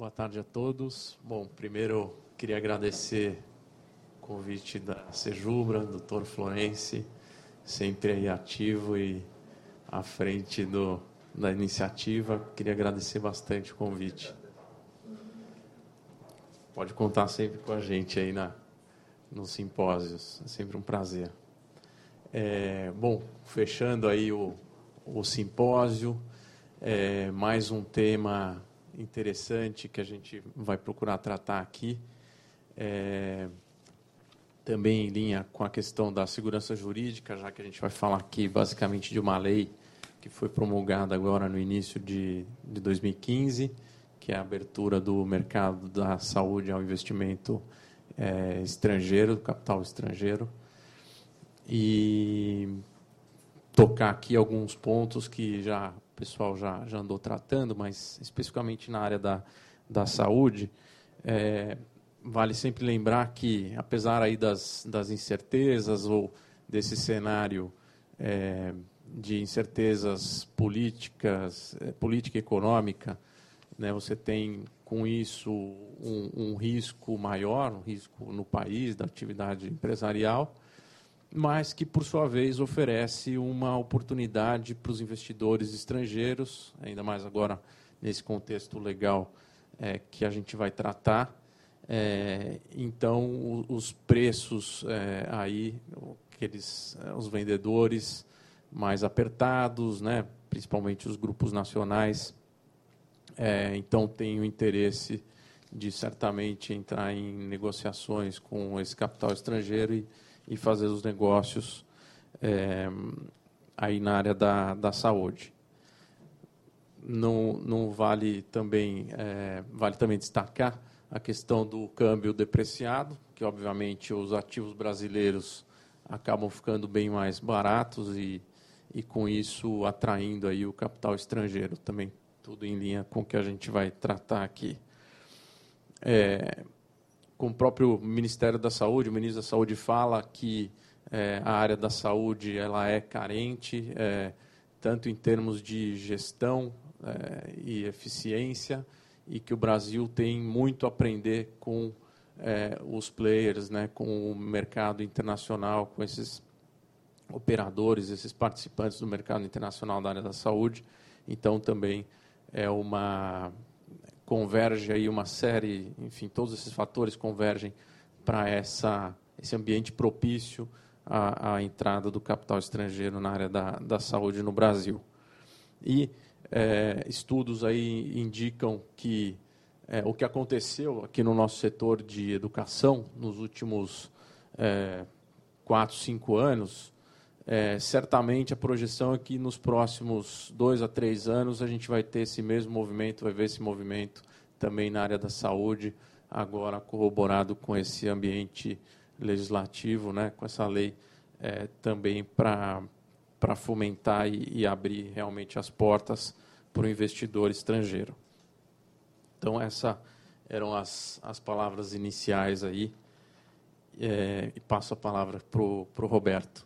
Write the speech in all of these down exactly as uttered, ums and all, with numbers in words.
boa tarde a todos. Bom, primeiro queria agradecer o convite da Sejubra, doutor Florence, sempre aí ativo e à frente do, da iniciativa. Queria agradecer bastante o convite. Pode contar sempre com a gente aí na, nos simpósios, é sempre um prazer. É, bom, fechando aí o, o simpósio, é, mais um tema interessante que a gente vai procurar tratar aqui, é, também em linha com a questão da segurança jurídica, já que a gente vai falar aqui basicamente de uma lei que foi promulgada agora no início de, de dois mil e quinze, que é a abertura do mercado da saúde ao investimento é, estrangeiro, do capital estrangeiro. E tocar aqui alguns pontos que já o pessoal já, já andou tratando, mas especificamente na área da, da saúde, é, vale sempre lembrar que, apesar aí das, das incertezas ou desse cenário é, de incertezas políticas, é, política e econômica, né, você tem, com isso, um, um risco maior, um risco no país, da atividade empresarial, mas que, por sua vez, oferece uma oportunidade para os investidores estrangeiros, ainda mais agora nesse contexto legal é, que a gente vai tratar. É, então, os preços é, aí, aqueles, os vendedores mais apertados, né, principalmente os grupos nacionais, é, então tem o interesse de certamente entrar em negociações com esse capital estrangeiro e e fazer os negócios é, aí na área da, da saúde. Não, não vale também é, vale também destacar a questão do câmbio depreciado, que obviamente os ativos brasileiros acabam ficando bem mais baratos e, e com isso atraindo aí o capital estrangeiro, também tudo em linha com o que a gente vai tratar aqui. É, com o próprio Ministério da Saúde, o ministro da Saúde fala que é, a área da saúde ela é carente, é, tanto em termos de gestão é, e eficiência, e que o Brasil tem muito a aprender com é, os players, né, com o mercado internacional, com esses operadores, esses participantes do mercado internacional da área da saúde. Então, também é uma... converge aí uma série, enfim, todos esses fatores convergem para essa esse ambiente propício à, à entrada do capital estrangeiro na área da, da saúde no Brasil. E é, estudos aí indicam que é, o que aconteceu aqui no nosso setor de educação nos últimos é, quatro, cinco anos, é, certamente a projeção é que nos próximos dois a três anos a gente vai ter esse mesmo movimento, vai ver esse movimento também na área da saúde, agora corroborado com esse ambiente legislativo, né, com essa lei é, também para para fomentar e, e abrir realmente as portas para o investidor estrangeiro. Então, essas eram as, as palavras iniciais aí, é, e passo a palavra para o Roberto.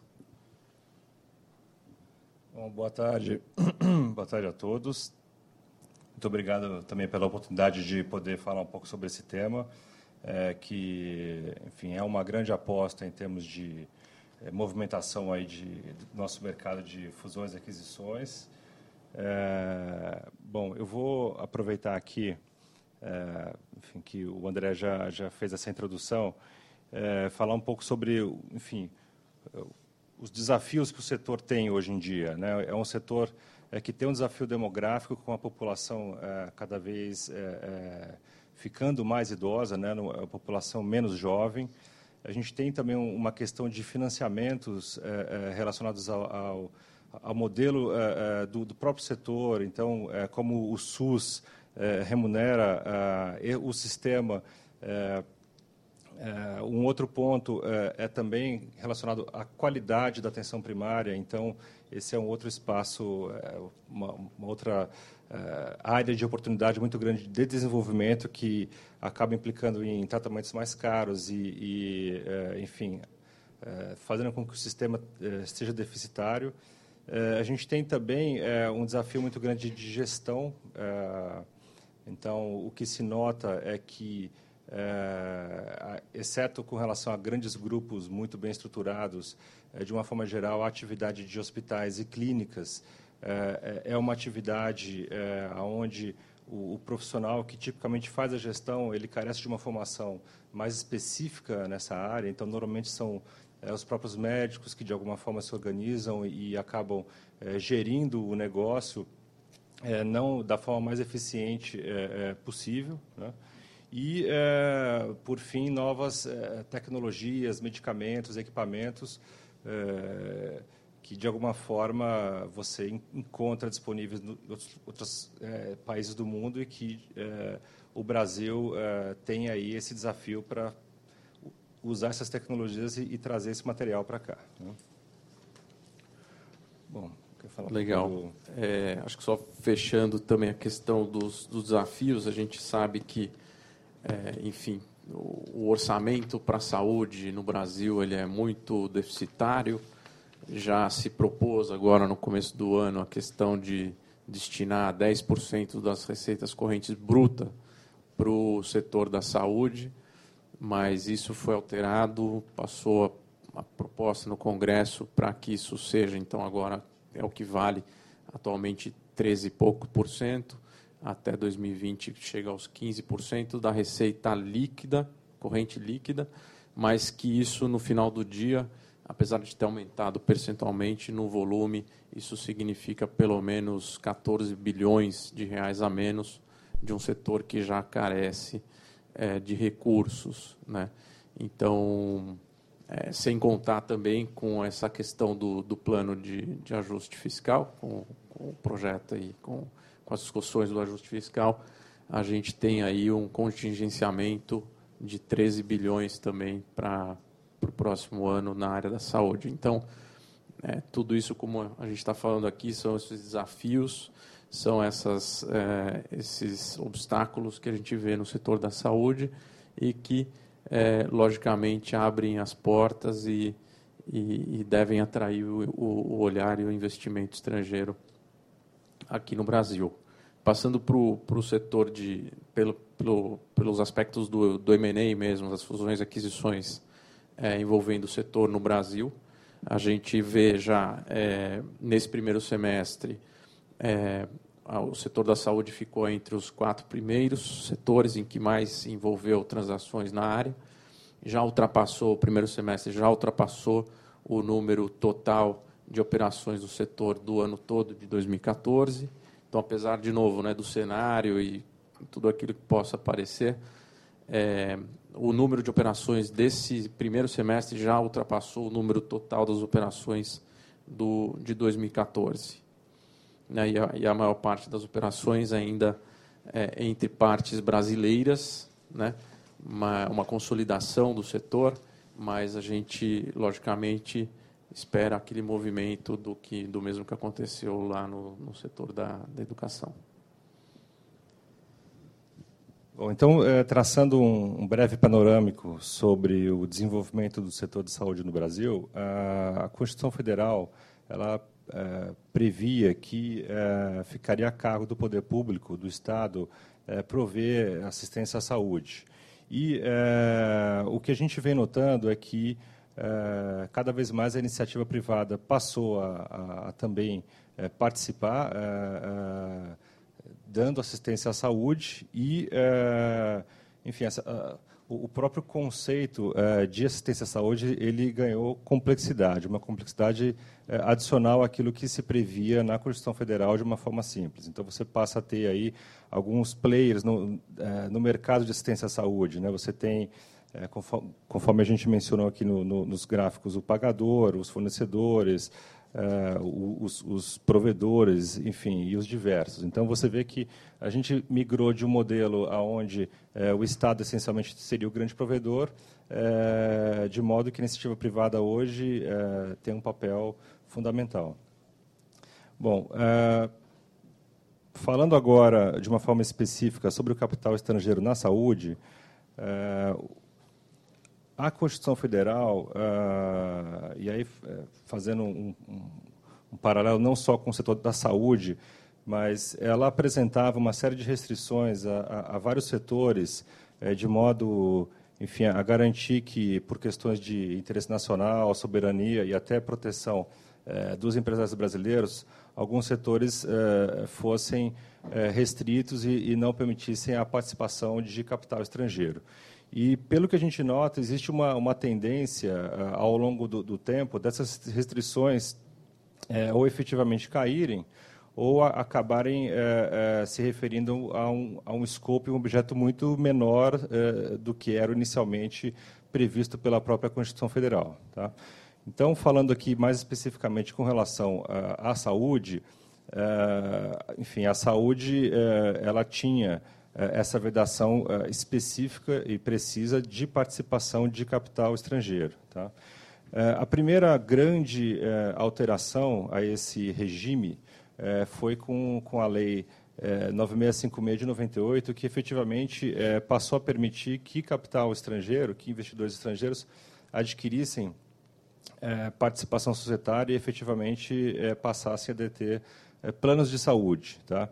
Bom, boa tarde. Boa tarde a todos. Muito obrigado também pela oportunidade de poder falar um pouco sobre esse tema, é, que, enfim, é uma grande aposta em termos de é, movimentação aí de, do nosso mercado de fusões e aquisições. É, bom, eu vou aproveitar aqui, é, enfim, que o André já, já fez essa introdução, é, falar um pouco sobre, enfim, os desafios que o setor tem hoje em dia, né? É um setor é, que tem um desafio demográfico, com a população é, cada vez é, é, ficando mais idosa, né? A população menos jovem. A gente tem também uma questão de financiamentos é, é, relacionados ao, ao, ao modelo é, é, do, do próprio setor. Então, é, como o SUS é, remunera é, o sistema. É, É, um outro ponto é, é também relacionado à qualidade da atenção primária. Então, esse é um outro espaço, é, uma, uma outra é, área de oportunidade muito grande de desenvolvimento que acaba implicando em tratamentos mais caros e, e é, enfim, é, fazendo com que o sistema é, seja deficitário. É, a gente tem também é, um desafio muito grande de gestão, é, Então, o que se nota é que, é, exceto com relação a grandes grupos muito bem estruturados, é, de uma forma geral, a atividade de hospitais e clínicas é, é uma atividade é, onde o, o profissional que tipicamente faz a gestão, ele carece de uma formação mais específica nessa área. Então, normalmente são é, os próprios médicos que, de alguma forma, se organizam e, e acabam é, gerindo o negócio É, não da forma mais eficiente é, é, possível, né? E, é, por fim, novas é, tecnologias, medicamentos, equipamentos é, que, de alguma forma, você encontra disponíveis em outros, outros é, países do mundo e que é, o Brasil é, tem aí esse desafio para usar essas tecnologias e, e trazer esse material para cá, né? Bom... Legal. Do... É, acho que só fechando também a questão dos, dos desafios, a gente sabe que, é, enfim, o, o orçamento para a saúde no Brasil ele é muito deficitário. Já se propôs agora no começo do ano a questão de destinar dez por cento das receitas correntes brutas para o setor da saúde, mas isso foi alterado, passou a, a proposta no Congresso para que isso seja, então, agora é o que vale atualmente treze e pouco por cento, até dois mil e vinte chega aos quinze por cento da receita líquida, corrente líquida, mas que isso no final do dia, apesar de ter aumentado percentualmente no volume, isso significa pelo menos quatorze bilhões de reais a menos de um setor que já carece é, de recursos, né? Então, É, sem contar também com essa questão do, do plano de, de ajuste fiscal, com, com o projeto aí, com, com as discussões do ajuste fiscal, a gente tem aí um contingenciamento de treze bilhões também para o próximo ano na área da saúde. Então, é, tudo isso, como a gente está falando aqui, são esses desafios, são essas, é, esses obstáculos que a gente vê no setor da saúde e que É, logicamente, abrem as portas e, e, e devem atrair o, o olhar e o investimento estrangeiro aqui no Brasil. Passando para o setor, de, pelo, pelo, pelos aspectos do, do M and A mesmo, das fusões e aquisições é, envolvendo o setor no Brasil, a gente vê já, é, nesse primeiro semestre, é, o setor da saúde ficou entre os quatro primeiros setores em que mais envolveu transações na área. Já ultrapassou, o primeiro semestre já ultrapassou o número total de operações do setor do ano todo de dois mil e catorze. Então, apesar, de novo, né, do cenário e tudo aquilo que possa aparecer, é, o número de operações desse primeiro semestre já ultrapassou o número total das operações do, de dois mil e catorze. Né, e, a, e a maior parte das operações ainda é, entre partes brasileiras, né, uma, uma consolidação do setor, mas a gente, logicamente, espera aquele movimento do, que, do mesmo que aconteceu lá no, no setor da, da educação. Bom, então, é, traçando um, um breve panorâmico sobre o desenvolvimento do setor de saúde no Brasil, a, a Constituição Federal, ela É, previa que é, ficaria a cargo do poder público, do Estado, é, prover assistência à saúde. E é, o que a gente vem notando é que é, cada vez mais a iniciativa privada passou a, a, a também é, participar, é, é, dando assistência à saúde e, é, enfim, essa, a, o próprio conceito é, de assistência à saúde ele ganhou complexidade, uma complexidade é, adicional àquilo que se previa na Constituição Federal de uma forma simples. Então, você passa a ter aí alguns players no, é, no mercado de assistência à saúde, né? Você tem, é, conforme, conforme a gente mencionou aqui no, no, nos gráficos, o pagador, os fornecedores, Uh, os, os provedores, enfim, e os diversos. Então, você vê que a gente migrou de um modelo onde uh, o Estado, essencialmente, seria o grande provedor, uh, de modo que a iniciativa privada hoje uh, tem um papel fundamental. Bom, uh, falando agora de uma forma específica sobre o capital estrangeiro na saúde, uh, a Constituição Federal, uh, e aí fazendo um, um, um paralelo não só com o setor da saúde, mas ela apresentava uma série de restrições a, a, a vários setores, é, de modo, enfim, a garantir que, por questões de interesse nacional, soberania e até proteção é, dos empresários brasileiros, alguns setores é, fossem é, restritos e, e não permitissem a participação de capital estrangeiro. E, pelo que a gente nota, existe uma, uma tendência, uh, ao longo do, do tempo, dessas restrições é, ou efetivamente caírem ou a, acabarem é, é, se referindo a um, a um escopo e um objeto muito menor é, do que era inicialmente previsto pela própria Constituição Federal. Tá? Então, falando aqui mais especificamente com relação à, à saúde, é, enfim, a saúde é, ela tinha essa vedação uh, específica e precisa de participação de capital estrangeiro. Tá? Uh, a primeira grande uh, alteração a esse regime uh, foi com, com a Lei uh, nove mil seiscentos e cinquenta e seis de noventa e oito, que efetivamente uh, passou a permitir que capital estrangeiro, que investidores estrangeiros adquirissem uh, participação societária e efetivamente uh, passassem a deter uh, planos de saúde. Tá?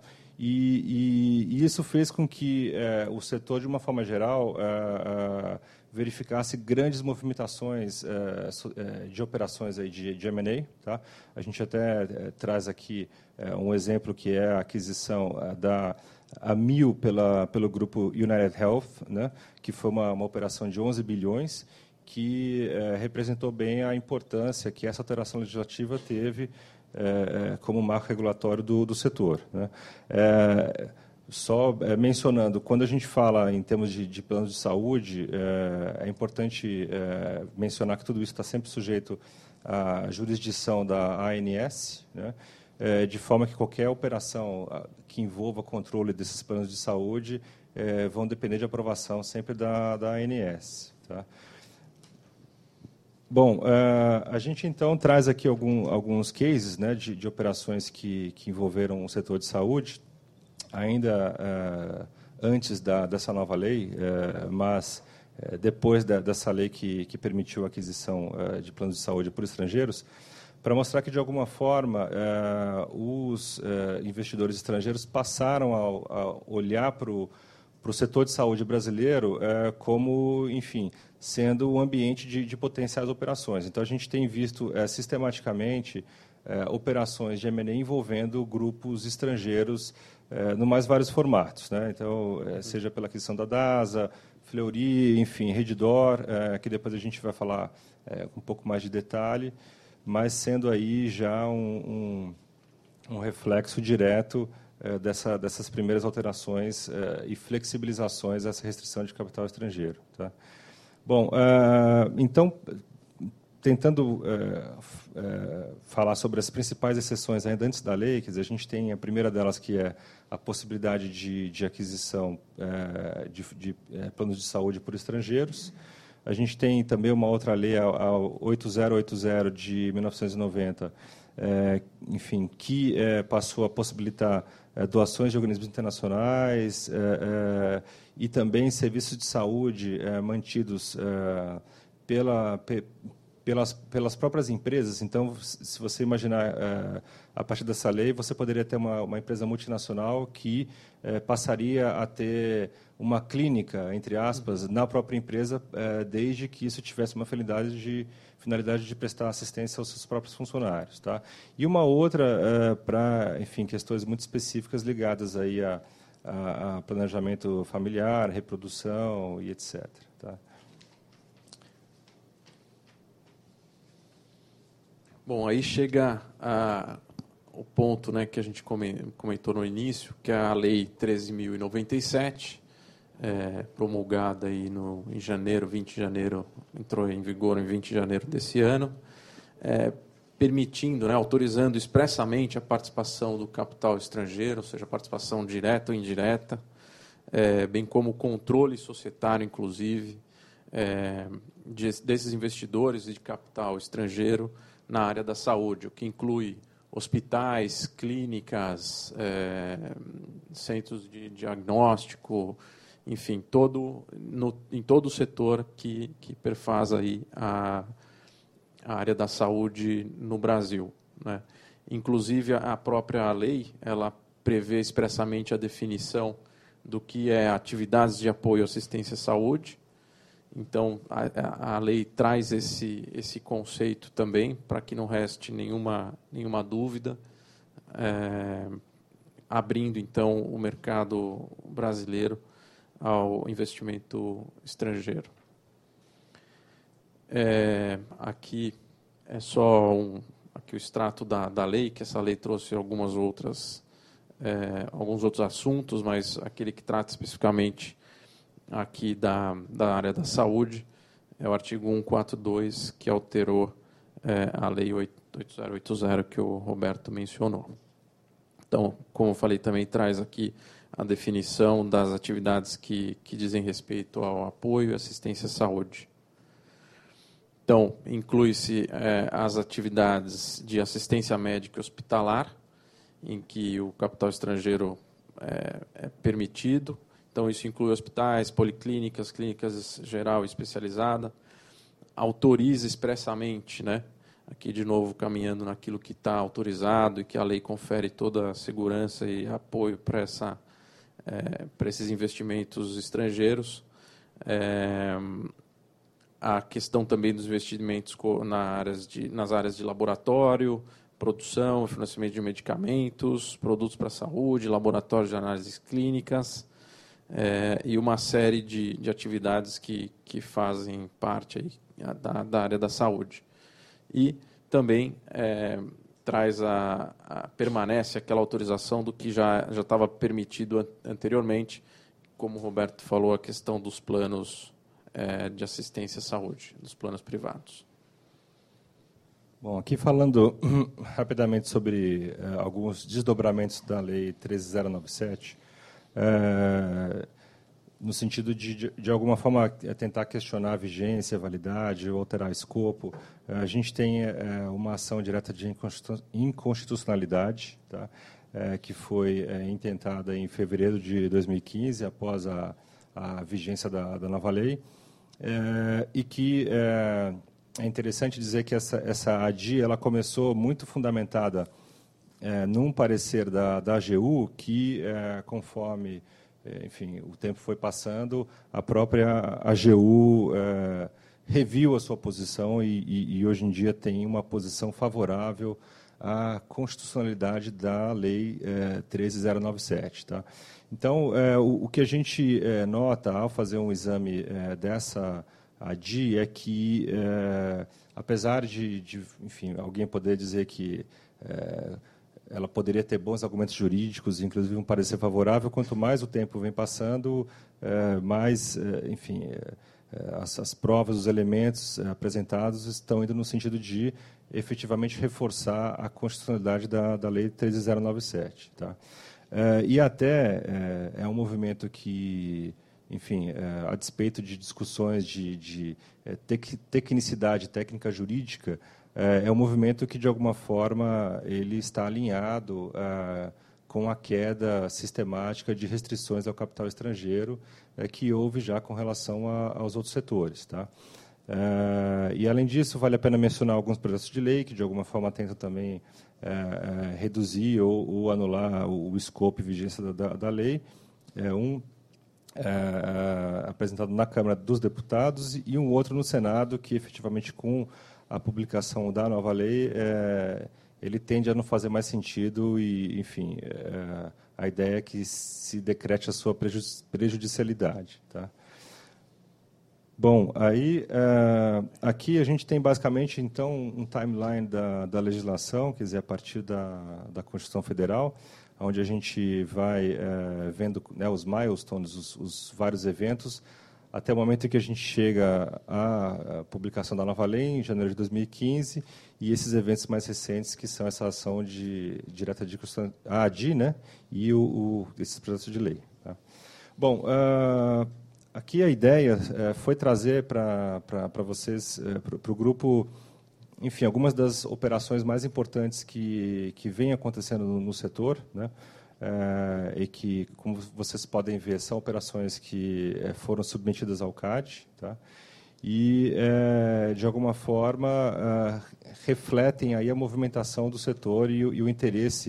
E, e, e isso fez com que eh, o setor, de uma forma geral, eh, eh, verificasse grandes movimentações eh, so, eh, de operações aí de, de M and A. Tá? A gente até eh, traz aqui eh, um exemplo que é a aquisição eh, da Amil pela, pelo grupo United Health, né? Que foi uma, uma operação de onze bilhões, que eh, representou bem a importância que essa alteração legislativa teve É, como marco regulatório do, do setor. Né? É, só é, mencionando, quando a gente fala em termos de, de planos de saúde, é, é importante é, mencionar que tudo isso está sempre sujeito à jurisdição da A N S, né? É, de forma que qualquer operação que envolva controle desses planos de saúde é, vão depender de aprovação sempre da, da A N S. Tá? Bom, uh, a gente então traz aqui algum, alguns cases, né, de, de operações que, que envolveram o setor de saúde, ainda uh, antes da, dessa nova lei, uh, mas uh, depois da, dessa lei que, que permitiu a aquisição uh, de planos de saúde por estrangeiros, para mostrar que, de alguma forma, uh, os uh, investidores estrangeiros passaram a, a olhar para o para o setor de saúde brasileiro é, como, enfim, sendo um ambiente de, de potenciais operações. Então, a gente tem visto é, sistematicamente é, operações de M and A envolvendo grupos estrangeiros é, no mais vários formatos. Né? Então, é, seja pela aquisição da DASA, Fleury, enfim, Redditor, é, que depois a gente vai falar é, com um pouco mais de detalhe, mas sendo aí já um, um, um reflexo direto Dessa, dessas primeiras alterações uh, e flexibilizações dessa restrição de capital estrangeiro. Tá? Bom, uh, então, tentando uh, uh, falar sobre as principais exceções ainda antes da lei, quer dizer, a gente tem a primeira delas, que é a possibilidade de, de aquisição uh, de, de uh, planos de saúde por estrangeiros. A gente tem também uma outra lei, a, a oito mil e oitenta de mil novecentos e noventa, uh, enfim, que uh, passou a possibilitar É, doações de organismos internacionais é, é, e também serviços de saúde é, mantidos é, pela, pe, pelas, pelas próprias empresas. Então, se você imaginar, é, a partir dessa lei, você poderia ter uma, uma empresa multinacional que é, passaria a ter uma clínica, entre aspas, na própria empresa, é, desde que isso tivesse uma finalidade de, finalidade de prestar assistência aos seus próprios funcionários. Tá? E uma outra é, para, enfim, questões muito específicas ligadas aí a, a, a planejamento familiar, reprodução e etcétera. Tá? Bom, aí chega a, o ponto, né, que a gente comentou no início, que é a Lei treze mil e noventa e sete, é, promulgada aí no, em janeiro, vinte de janeiro, entrou em vigor em vinte de janeiro desse ano, é, permitindo, né, autorizando expressamente a participação do capital estrangeiro, ou seja, a participação direta ou indireta, é, bem como o controle societário, inclusive, é, de, desses investidores e de capital estrangeiro na área da saúde, o que inclui hospitais, clínicas, é, centros de diagnóstico, enfim, todo, no, em todo o setor que, que perfaz aí a, a área da saúde no Brasil. Né? Inclusive, a própria lei ela prevê expressamente a definição do que é atividades de apoio à assistência à saúde. Então, a, a lei traz esse, esse conceito também, para que não reste nenhuma, nenhuma dúvida, é, abrindo, então, o mercado brasileiro ao investimento estrangeiro. É, aqui é só um, aqui o extrato da, da lei, que essa lei trouxe algumas outras, é, alguns outros assuntos, mas aquele que trata especificamente aqui da, da área da saúde é o artigo cento e quarenta e dois, que alterou é, a lei oito mil e oitenta que o Roberto mencionou. Então, como eu falei, também traz aqui a definição das atividades que, que dizem respeito ao apoio e assistência à saúde. Então, inclui-se é, as atividades de assistência médica e hospitalar, em que o capital estrangeiro é, é permitido. Então, isso inclui hospitais, policlínicas, clínicas geral e especializada. Autoriza expressamente, né, aqui de novo caminhando naquilo que está autorizado e que a lei confere toda a segurança e apoio para essa, é, para esses investimentos estrangeiros. É, a questão também dos investimentos na áreas de, nas áreas de laboratório, produção, financiamento de medicamentos, produtos para a saúde, laboratórios de análises clínicas, é, e uma série de, de atividades que, que fazem parte aí da, da área da saúde. E também é, traz a, a, permanece aquela autorização do que já, já estava permitido anteriormente, como o Roberto falou, a questão dos planos é, de assistência à saúde, dos planos privados. Bom, aqui falando rapidamente sobre uh, alguns desdobramentos da Lei treze mil e noventa e sete, uh, no sentido de, de, de alguma forma, tentar questionar a vigência, a validade, ou alterar escopo. Uh, a gente tem uh, uma ação direta de inconstitucionalidade, tá? uh, que foi uh, intentada em fevereiro de dois mil e quinze, após a, a vigência da, da nova lei, uh, e que... Uh, É interessante dizer que essa, essa A D I ela começou muito fundamentada é, num parecer da, da A G U que, é, conforme é, enfim, o tempo foi passando, a própria A G U é, reviu a sua posição e, e, e, hoje em dia, tem uma posição favorável à constitucionalidade da Lei é, treze mil e noventa e sete. Tá? Então, é, o, o que a gente é, nota ao fazer um exame é, dessa A D I é que, é, apesar de, de, enfim, alguém poder dizer que é, ela poderia ter bons argumentos jurídicos, inclusive um parecer favorável, quanto mais o tempo vem passando, é, mais, é, enfim, é, as, as provas, os elementos é, apresentados estão indo no sentido de efetivamente reforçar a constitucionalidade da, da Lei treze mil e noventa e sete. Tá? É, e até é, é um movimento que... Enfim, é, a despeito de discussões de, de é, tec, tecnicidade técnica jurídica, é, é um movimento que, de alguma forma, ele está alinhado é, com a queda sistemática de restrições ao capital estrangeiro é, que houve já com relação a, aos outros setores. Tá? É, e, além disso, vale a pena mencionar alguns projetos de lei que, de alguma forma, tentam também é, é, reduzir ou, ou anular o, o escopo e vigência da, da, da lei. É, um É, apresentado na Câmara dos Deputados e um outro no Senado, que efetivamente, com a publicação da nova lei, é, ele tende a não fazer mais sentido e, enfim, é, a ideia é que se decrete a sua prejudicialidade. Tá? Bom, aí, é, aqui a gente tem basicamente, então, um timeline da, da legislação, quer dizer, a partir da, da Constituição Federal, onde a gente vai é, vendo, né, os milestones, os, os vários eventos, até o momento em que a gente chega à, à publicação da nova lei, em janeiro de dois mil e quinze, e esses eventos mais recentes, que são essa ação de direta de a A D I, né, e o, o, esses projetos de lei. Tá? Bom, uh, aqui a ideia uh, foi trazer para vocês, uh, para o grupo, enfim, algumas das operações mais importantes que, que vêm acontecendo no, no setor, né, é, e que, como vocês podem ver, são operações que é, foram submetidas ao C A D, tá, e, é, de alguma forma, é, refletem aí a movimentação do setor e, e o interesse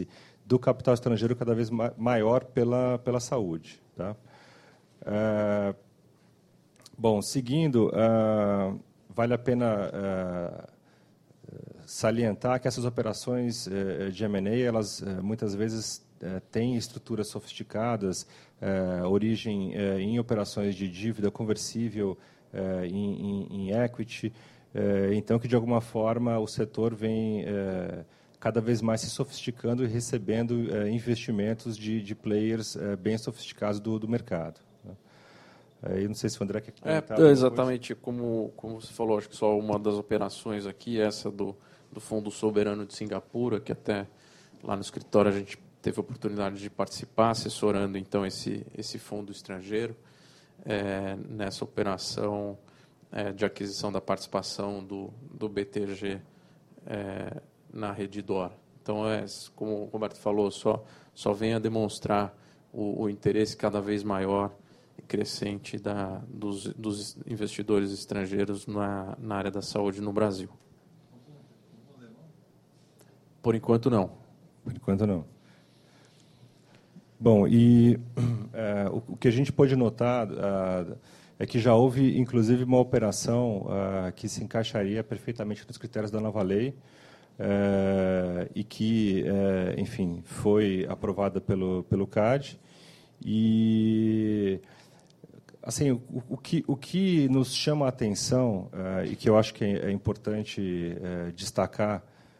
do capital estrangeiro cada vez maior pela, pela saúde. Tá? Uh, bom, seguindo, uh, vale a pena uh, salientar que essas operações uh, de M and A, elas uh, muitas vezes uh, têm estruturas sofisticadas, uh, origem uh, em operações de dívida conversível uh, em, em, em equity, uh, então que, de alguma forma, o setor vem uh, cada vez mais se sofisticando e recebendo uh, investimentos de, de players uh, bem sofisticados do, do mercado. Eu não sei se o André quer comentar. É, exatamente como, como você falou, acho que só uma das operações aqui, essa do, do Fundo Soberano de Singapura, que até lá no escritório a gente teve a oportunidade de participar, assessorando então esse, esse fundo estrangeiro, é, nessa operação é, de aquisição da participação do, do B T G é, na Redditor. Então, é, como o Roberto falou, só, só vem a demonstrar o, o interesse cada vez maior crescente da, dos, dos investidores estrangeiros na, na área da saúde no Brasil. Por enquanto, não. Por enquanto, não. Bom, e é, o, o que a gente pode notar uh, é que já houve, inclusive, uma operação uh, que se encaixaria perfeitamente nos critérios da nova lei uh, e que, uh, enfim, foi aprovada pelo, pelo C A D. E... Assim, o, o, que, o que nos chama a atenção, uh, e que eu acho que é, é importante uh, destacar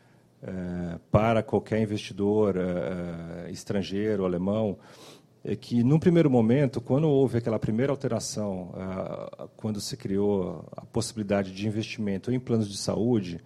uh, para qualquer investidor uh, estrangeiro, alemão, é que, num primeiro momento, quando houve aquela primeira alteração, uh, quando se criou a possibilidade de investimento em planos de saúde,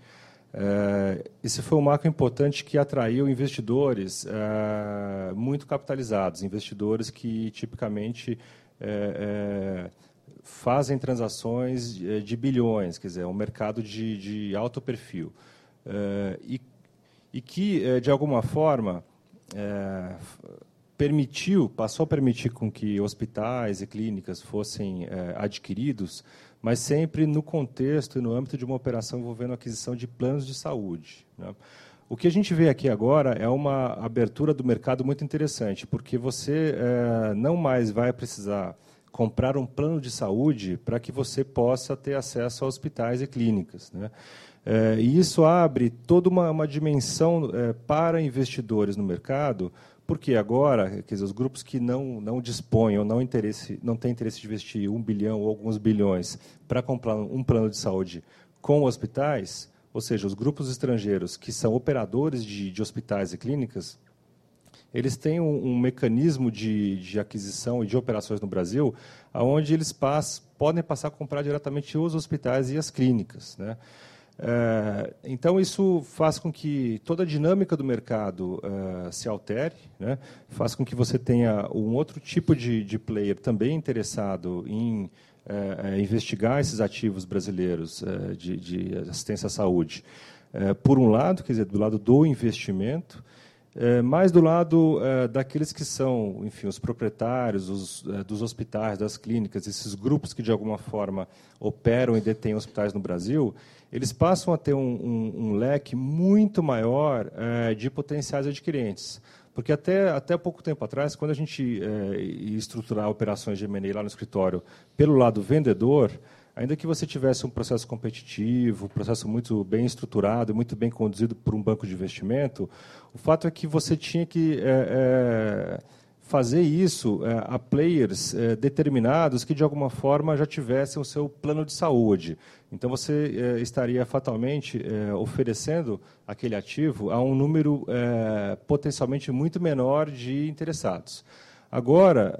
uh, esse foi um marco importante que atraiu investidores uh, muito capitalizados, investidores que, tipicamente, É, é, fazem transações de bilhões, quer dizer, um mercado de, de alto perfil. É, e, e que, é, de alguma forma, é, permitiu, passou a permitir com que hospitais e clínicas fossem é, adquiridos, mas sempre no contexto e no âmbito de uma operação envolvendo a aquisição de planos de saúde, né? O que a gente vê aqui agora é uma abertura do mercado muito interessante, porque você é, não mais vai precisar comprar um plano de saúde para que você possa ter acesso a hospitais e clínicas, né? É, e isso abre toda uma, uma dimensão é, para investidores no mercado, porque agora, quer dizer, os grupos que não, não dispõem ou não, interesse, não têm interesse de investir um bilhão ou alguns bilhões para comprar um plano de saúde com hospitais, ou seja, os grupos estrangeiros que são operadores de, de hospitais e clínicas, eles têm um, um mecanismo de, de aquisição e de operações no Brasil, onde eles pass, podem passar a comprar diretamente os hospitais e as clínicas, né? É, então, isso faz com que toda a dinâmica do mercado uh, se altere, né? Faz com que você tenha um outro tipo de, de player também interessado em É, investigar esses ativos brasileiros é, de, de assistência à saúde, é, por um lado, quer dizer, do lado do investimento, é, mas do lado é, daqueles que são, enfim, os proprietários os, é, dos hospitais, das clínicas, esses grupos que, de alguma forma, operam e detêm hospitais no Brasil, eles passam a ter um, um, um leque muito maior é, de potenciais adquirentes. Porque até, até pouco tempo atrás, quando a gente é, ia estruturar operações de M and A lá no escritório pelo lado vendedor, ainda que você tivesse um processo competitivo, um processo muito bem estruturado, muito bem conduzido por um banco de investimento, o fato é que você tinha que é, é, fazer isso é, a players é, determinados que, de alguma forma, já tivessem o seu plano de saúde. Então, você é, estaria fatalmente é, oferecendo aquele ativo a um número é, potencialmente muito menor de interessados. Agora,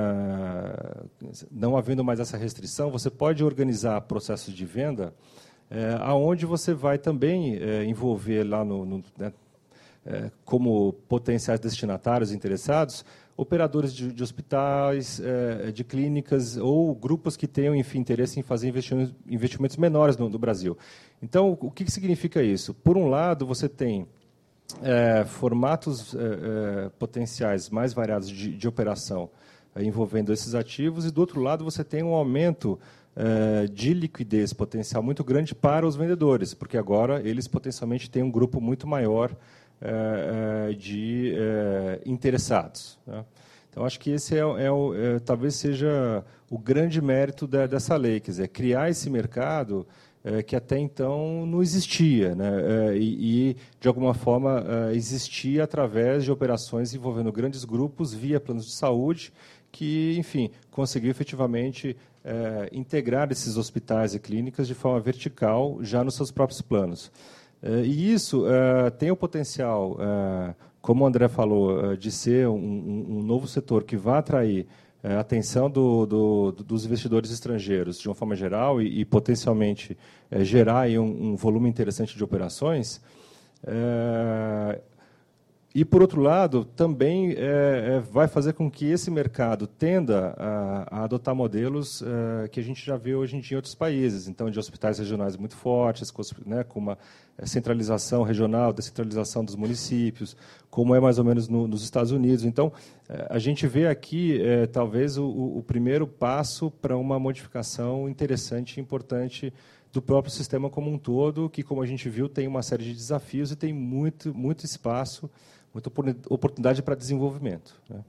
é, não havendo mais essa restrição, você pode organizar processos de venda é, aonde você vai também é, envolver lá no, no né, é, como potenciais destinatários interessados, operadores de, de hospitais, é, de clínicas ou grupos que tenham, enfim, interesse em fazer investimentos, investimentos menores no, no Brasil. Então, o que, que significa isso? Por um lado, você tem é, formatos é, é, potenciais mais variados de, de operação é, envolvendo esses ativos, e, do outro lado, você tem um aumento é, de liquidez potencial muito grande para os vendedores, porque agora eles potencialmente têm um grupo muito maior é, é, de é, interessados, né? Então, acho que esse é, é, é, talvez seja o grande mérito da, dessa lei, quer dizer, criar esse mercado é, que até então não existia, né? É, e, e, de alguma forma, é, existia através de operações envolvendo grandes grupos via planos de saúde, que, enfim, conseguiu efetivamente é, integrar esses hospitais e clínicas de forma vertical, já nos seus próprios planos. É, e isso é, tem o potencial, é, como o André falou, de ser um, um, um novo setor que vai atrair a atenção do, do, dos investidores estrangeiros de uma forma geral e, e potencialmente, é, gerar aí um, um volume interessante de operações. É, e, por outro lado, também é, é, vai fazer com que esse mercado tenda a, a adotar modelos é, que a gente já vê hoje em dia em outros países, então, de hospitais regionais muito fortes, com, né, com uma centralização regional, descentralização dos municípios, como é mais ou menos no, nos Estados Unidos. Então, a gente vê aqui, é, talvez, o, o primeiro passo para uma modificação interessante e importante do próprio sistema como um todo, que, como a gente viu, tem uma série de desafios e tem muito, muito espaço, muita oportunidade para desenvolvimento, né?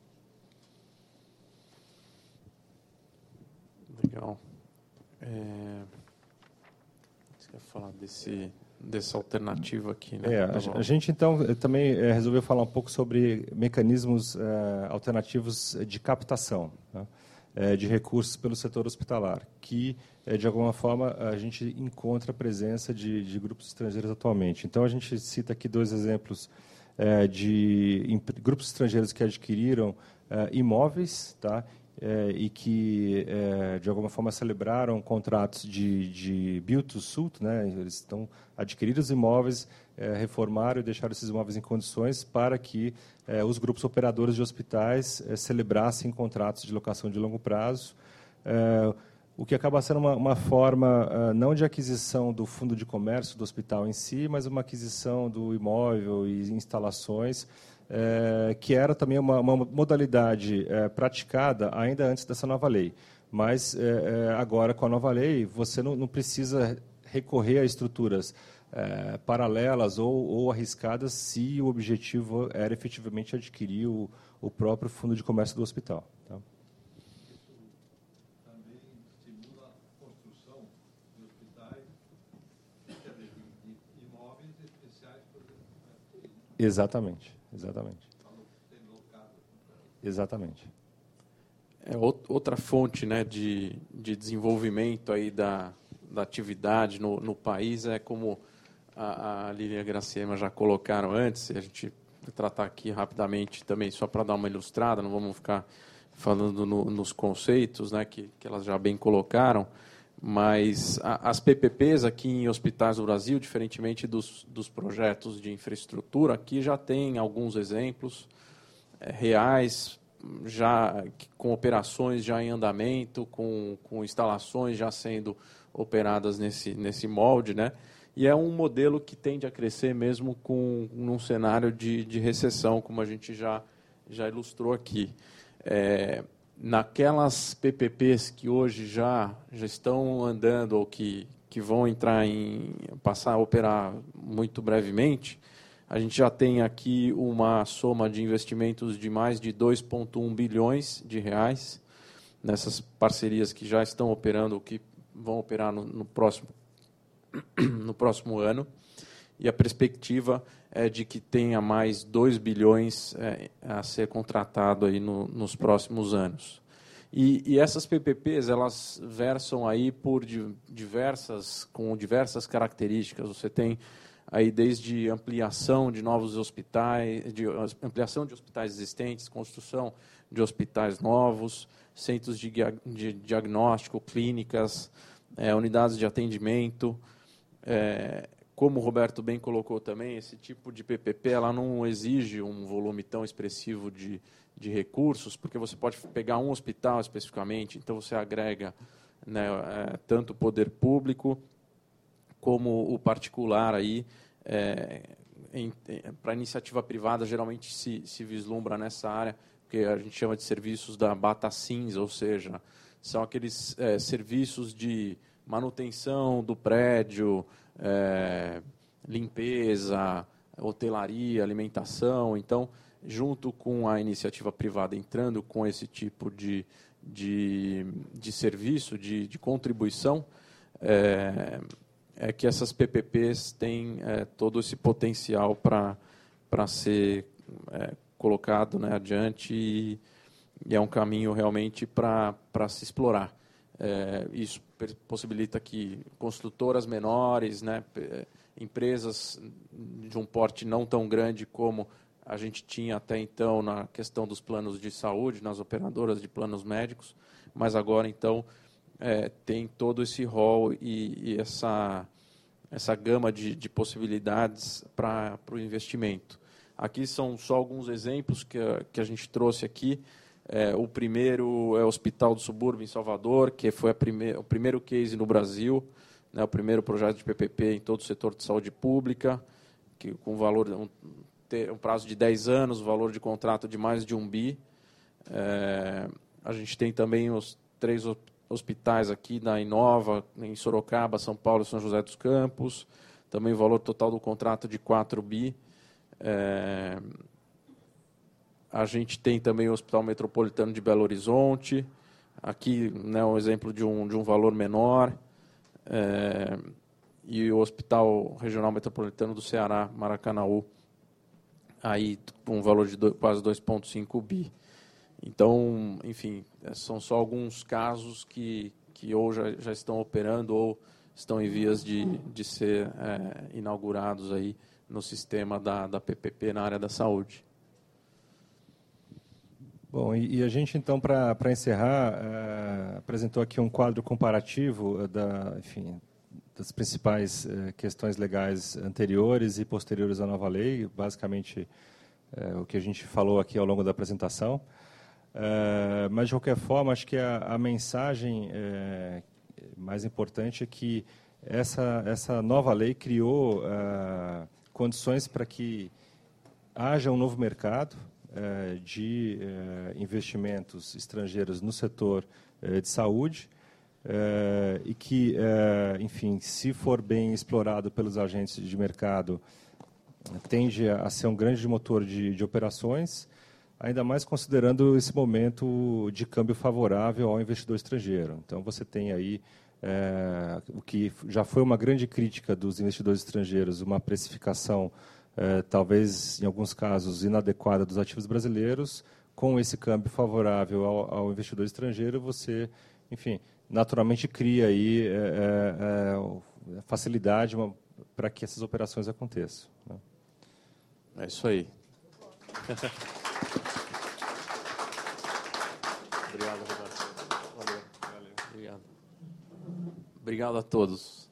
Legal. É... Você quer falar desse... dessa alternativa aqui, né? É, a, a gente, então, também é, resolveu falar um pouco sobre mecanismos é, alternativos de captação, né, é, de recursos pelo setor hospitalar, que, é, de alguma forma, a gente encontra a presença de, de grupos estrangeiros atualmente. Então, a gente cita aqui dois exemplos é, de grupos estrangeiros que adquiriram é, imóveis, tá? É, e que, é, de alguma forma, celebraram contratos de, de build-to-suit, né? Eles estão adquirindo os imóveis, é, reformaram e deixaram esses imóveis em condições para que é, os grupos operadores de hospitais é, celebrassem contratos de locação de longo prazo, é, o que acaba sendo uma, uma forma, uh, não de aquisição do fundo de comércio do hospital em si, mas uma aquisição do imóvel e instalações, É, que era também uma, uma modalidade é, praticada ainda antes dessa nova lei. Mas, é, é, agora, com a nova lei, você não, não precisa recorrer a estruturas é, paralelas ou, ou arriscadas se o objetivo era efetivamente adquirir o, o próprio fundo de comércio do hospital, tá? Isso também estimula a construção de hospitais, de imóveis especiais, por exemplo. Exatamente. Exatamente. Exatamente. É outra fonte, né, de, de desenvolvimento aí da, da atividade no, no país, é como a, a Lilian e a Graciema já colocaram antes, a gente vai tratar aqui rapidamente também, só para dar uma ilustrada, não vamos ficar falando no, nos conceitos, né, que, que elas já bem colocaram, mas a, as P P Ps aqui em hospitais do Brasil, diferentemente dos, dos projetos de infraestrutura, aqui já tem alguns exemplos é, reais, já com operações já em andamento, com, com instalações já sendo operadas nesse, nesse molde, né? E é um modelo que tende a crescer mesmo com, num cenário de, de recessão, como a gente já, já ilustrou aqui. É, naquelas P P Ps que hoje já, já estão andando ou que, que vão entrar em passar a operar muito brevemente, a gente já tem aqui uma soma de investimentos de mais de dois vírgula um bilhões de reais nessas parcerias que já estão operando ou que vão operar no, no, próximo, no próximo ano. E a perspectiva é de que tenha mais dois bilhões é, a ser contratado aí no, nos próximos anos. E, e essas P P Ps, elas versam aí por diversas, com diversas características. Você tem aí desde ampliação de novos hospitais, de ampliação de hospitais existentes, construção de hospitais novos, centros de, de diagnóstico, clínicas, é, unidades de atendimento. É, como o Roberto bem colocou também, esse tipo de P P P ela não exige um volume tão expressivo de, de recursos, porque você pode pegar um hospital especificamente, então você agrega, né, é, tanto o poder público como o particular aí, é, para a iniciativa privada geralmente se, se vislumbra nessa área, que a gente chama de serviços da bata cinza, ou seja, são aqueles é, serviços de manutenção do prédio, é, limpeza, hotelaria, alimentação. Então, junto com a iniciativa privada entrando com esse tipo de, de, de serviço, de, de contribuição, é, é que essas P P Ps têm é, todo esse potencial para para ser é, colocado, né, adiante e, e é um caminho realmente para para se explorar. É, isso possibilita que construtoras menores, né, empresas de um porte não tão grande como a gente tinha até então na questão dos planos de saúde, nas operadoras de planos médicos, mas agora, então, é, tem todo esse rol e, e essa, essa gama de, de possibilidades para o investimento. Aqui são só alguns exemplos que, que a gente trouxe aqui. É, o primeiro é o Hospital do Subúrbio, em Salvador, que foi a prime- o primeiro case no Brasil, né, o primeiro projeto de P P P em todo o setor de saúde pública, que, com valor, um, um prazo de dez anos, valor de contrato de mais de um bi. É, a gente tem também os três hospitais aqui na Inova, em Sorocaba, São Paulo e São José dos Campos, também o valor total do contrato de quatro bi. É, a gente tem também o Hospital Metropolitano de Belo Horizonte, aqui, né, um exemplo de um, de um valor menor, é, e o Hospital Regional Metropolitano do Ceará, Maracanaú, aí com um valor de do, quase dois vírgula cinco bi. Então, enfim, são só alguns casos que, que ou já, já estão operando ou estão em vias de, de ser é, inaugurados aí no sistema da, da P P P na área da saúde. Bom, e, e a gente, então, para encerrar, uh, apresentou aqui um quadro comparativo da, enfim, das principais uh, questões legais anteriores e posteriores à nova lei, basicamente uh, o que a gente falou aqui ao longo da apresentação. Uh, mas, de qualquer forma, acho que a, a mensagem uh, mais importante é que essa, essa nova lei criou uh, condições para que haja um novo mercado de investimentos estrangeiros no setor de saúde e que, enfim, se for bem explorado pelos agentes de mercado, tende a ser um grande motor de, de operações, ainda mais considerando esse momento de câmbio favorável ao investidor estrangeiro. Então, você tem aí é, o que já foi uma grande crítica dos investidores estrangeiros, uma precificação É, talvez, em alguns casos, inadequada dos ativos brasileiros. Com esse câmbio favorável ao, ao investidor estrangeiro, você, enfim, naturalmente cria aí é, é, facilidade para que essas operações aconteçam, né? É isso aí. Obrigado, Roberto. Valeu. Valeu. Obrigado. Obrigado a todos.